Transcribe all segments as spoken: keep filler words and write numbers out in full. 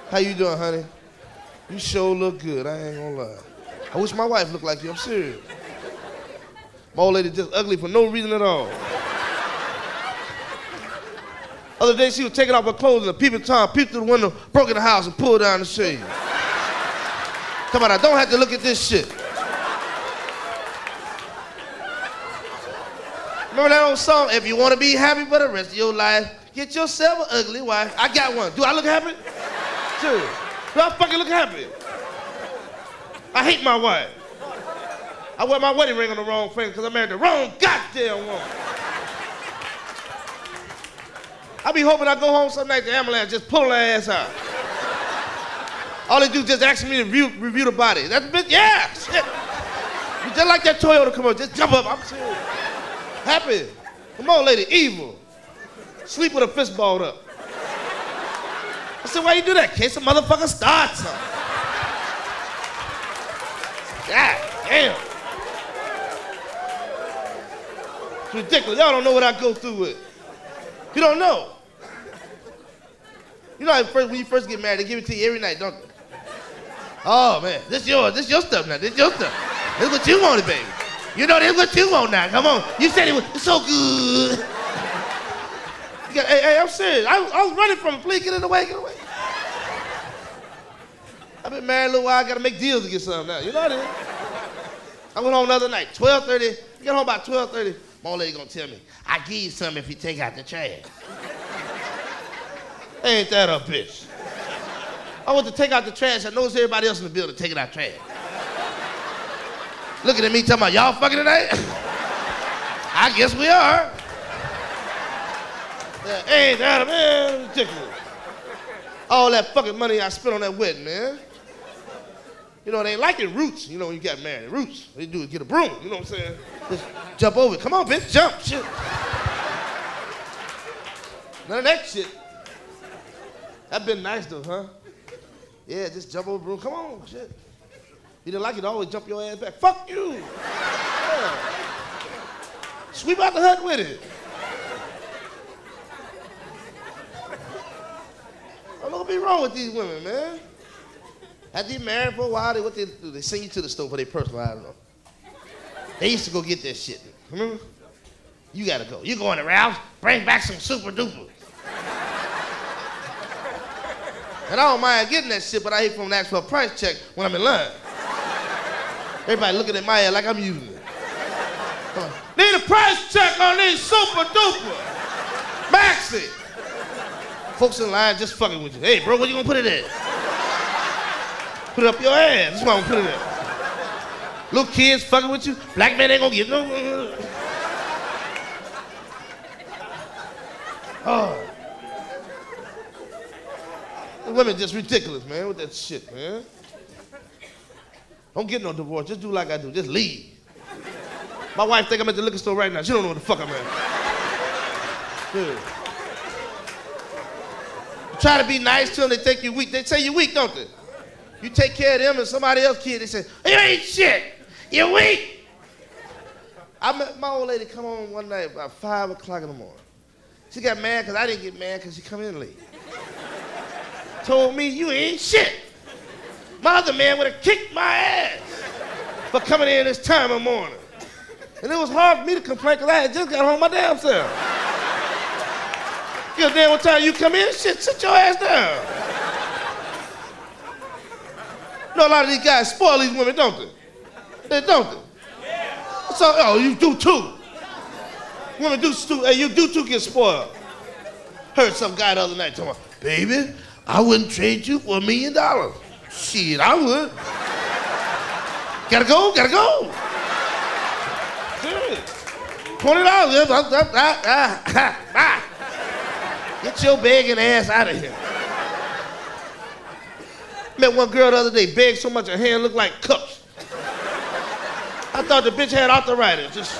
How you doing, honey? You sure look good, I ain't gonna lie. I wish my wife looked like you, I'm serious. My old lady just ugly for no reason at all. Other day she was taking off her clothes and the peeping Tom peeped through the window, broke in the house and pulled down the shade. Come on, I don't have to look at this shit. Remember that old song, if you want to be happy for the rest of your life, get yourself an ugly wife. I got one. Do I look happy? Serious. Do I fucking look happy? I hate my wife. I wear my wedding ring on the wrong finger because I married the wrong goddamn woman. I be hoping I go home some night, the ambulance just pull her ass out. All they do is just ask me to review, review the body. That's a bit, yeah, shit. You just like that Toyota commercial, just jump up, I'm serious. Happy. Come on, lady, evil. Sleep with a fist balled up. I said, why you do that? In case a motherfucker starts something. God damn. It's ridiculous. Y'all don't know what I go through with. You don't know. You know how first, when you first get married, they give it to you every night, don't they? Oh, man, this yours. This your stuff now. This your stuff. This what you wanted, baby. You know this what you want now. Come on. You said it was so good. You got, hey, hey, I'm serious. I, I was running from it. Please get in the way. Get away. I've been married a little while. I got to make deals to get something now. You know that? I went home the other night, twelve thirty. I got home about twelve thirty. My old lady gonna tell me, I give you something if you take out the trash. Ain't that a bitch? I went to take out the trash. I noticed everybody else in the building taking out trash. Looking at me talking about, y'all fucking tonight? I guess we are. Yeah, ain't that a man? Ridiculous. All that fucking money I spent on that wedding, man. You know, they ain't like it Roots, you know, when you got married. Roots, what they do is get a broom, you know what I'm saying? Just jump over it. Come on, bitch, jump, shit. None of that shit. That been nice though, huh? Yeah, just jump over the broom. Come on, shit. You didn't like it, always jump your ass back. Fuck you. Yeah. Sweep out the hut with it. I don't know what be wrong with these women, man. After you married for a while, they, what they do? They send you to the store for their personal, I don't know. They used to go get that shit. Remember? You gotta go. You going to Ralph's, bring back some Super Duper. And I don't mind getting that shit, but I hate for them to ask for a price check when I'm in line. Everybody looking at my head like I'm using it. Come on. Need a price check on these Super Duper. Maxi. Folks in line just fucking with you. Hey, bro, what you gonna put it at? Put it up your ass. That's why I'm gonna put it at. Little kids fucking with you. Black man ain't gonna give no. Oh. The women just ridiculous, man, with that shit, man. Don't get no divorce. Just do like I do. Just leave. My wife think I'm at the liquor store right now. She don't know what the fuck I'm at. Dude. You try to be nice to them, they think you weak. They say you weak, don't they? You take care of them and somebody else's kid, they say, you ain't shit. You're weak. I met my old lady come on one night about five o'clock in the morning. She got mad because I didn't get mad because she come in late. Told me, you ain't shit. My other man would have kicked my ass for coming in this time of morning. And it was hard for me to complain because I had just got home my damn self. You know damn what time you come in, shit, sit your ass down. You know a lot of these guys spoil these women, don't they? They don't they? Yeah. So, oh, you do too. Women do too, hey, you do too get spoiled. Heard some guy the other night talking about, baby, I wouldn't trade you for a million dollars. Shit, I would. Gotta go, gotta go. Serious. twenty dollars. Ah, ah, ah. Get your begging ass out of here. Met one girl the other day, begged so much her hand looked like cups. I thought the bitch had arthritis. Just.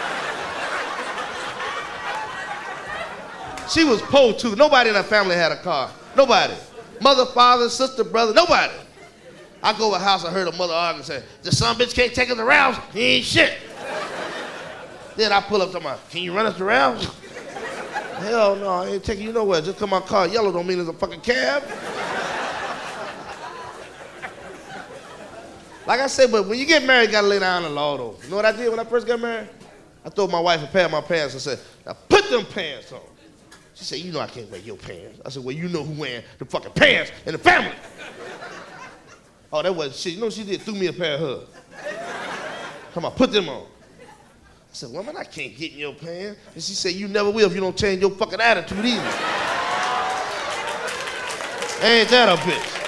She was poor too. Nobody in her family had a car. Nobody. Mother, father, sister, brother, nobody. I go to a house, I heard a mother argue and say, the son bitch can't take us to Ralph's, he ain't shit. Then I pull up to my, can you run us to Ralph's? Hell no, I ain't taking you nowhere. Just because my car yellow don't mean it's a fucking cab. Like I said, but when you get married, you gotta lay down the law though. You know what I did when I first got married? I told my wife a pair of my pants and said, now put them pants on. She said, you know I can't wear your pants. I said, well, you know who wearing the fucking pants in the family. Oh, that wasn't shit. You know what she did? Threw me a pair of hers. Come on, put them on. I said, woman, I can't get in your pants. And she said, you never will if you don't change your fucking attitude either. Ain't that a bitch?